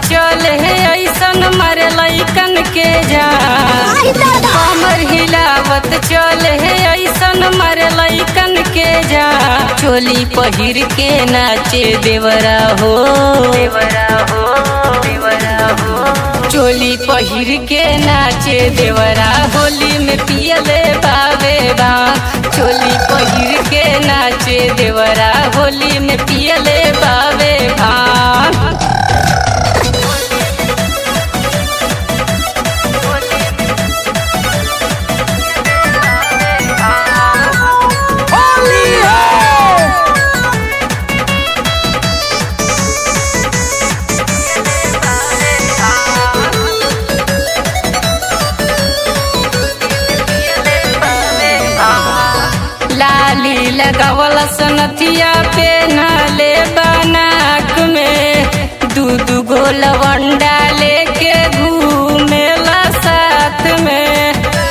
चले ऐसन मारे लइकन के जान। कमर हिलावत चले ऐसन मारे लइकन के जान। चोली पहिर के नाचे देवरा हो, देवरा हो, देवरा हो। चोली पहिर के नाचे देवरा होली में पियले बावे भांग। चोली पहिर के नाचे देवरा होली में पियले बावे भांग। लाली लगावल सनथिया पे नाले बनाक में। दू गो लवंडा लेके घूमेला साथ में।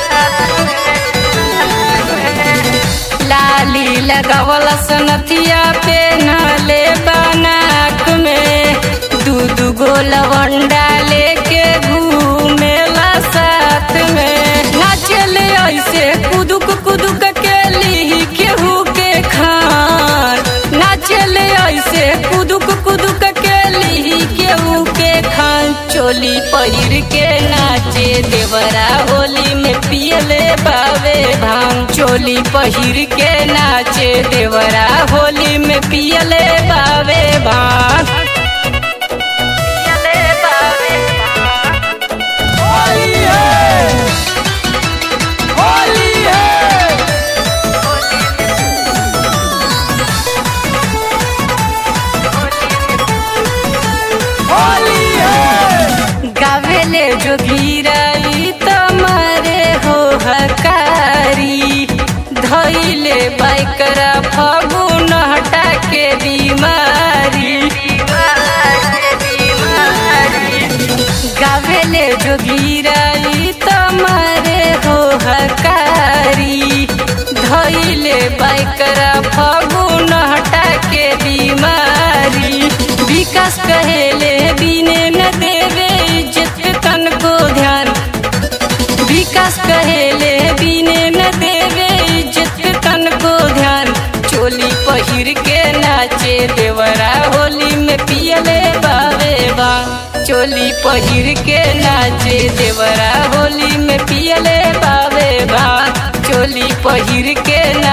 लाली लगावल सनथिया पे नाले बनाक में। दू गो लवंडा लेके घूमेला साथ में। नाचले ऐसे कुदुक कुदुक के केहू के खान। नाचले ऐसे कुदुक कुदुक के ली केहू के खान। चोली पहिर के नाचे देवरा होली में पियले बावे भांग। चोली पहिर के नाचे देवरा होली में पियले बावे भांग। पियले बावे भांग। होली है, होली है। गावेले जोगीराई तमारे हो हकारी। धइले बाइकरा फगुन हटा के बीमारी। गावेले जोगीराई तमारे हो हकारी। धइले बाइकरा फगुन हटा के बीमारी। विकास कहेले बिने न देवे इज्जत तन को ध्यान। विकास कहेले बिने न देवे इज्जत तन को ध्यान। चोली पहिर के नाचे देवरा होली में पियले बावे भांग। चोली पहिर के नाचे देवरा होली में पियले बावे भांग। चोली पहिर के